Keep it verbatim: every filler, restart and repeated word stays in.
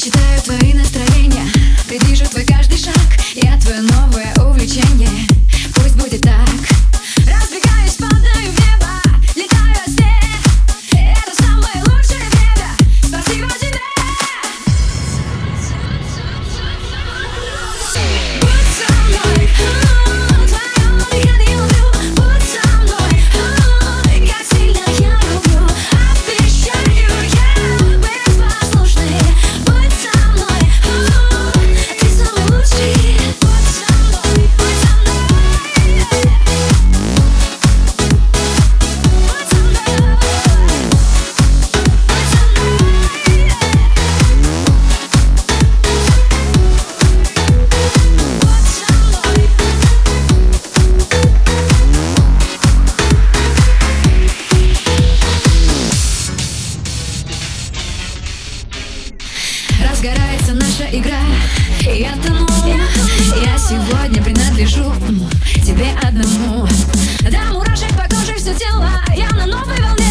Читаю твои настроения, предвижу твой каждый шаг. Я твое новое увлечение, пусть будет так. Разбегаюсь, падаю в небо, летаю от снег. Это самое лучшее время, спасибо тебе. Будь со мной, твое дыхание люблю. Будь со мной, как сильно я люблю. Обещаю, я быть послушной. Будь со мной, ты самый лучший. Будь со мной, будь со мной. Будь со мной. Разгорается наша игра, и я тону. Я сегодня принадлежу тебе одному. До мурашек по коже все тело, я на новой волне.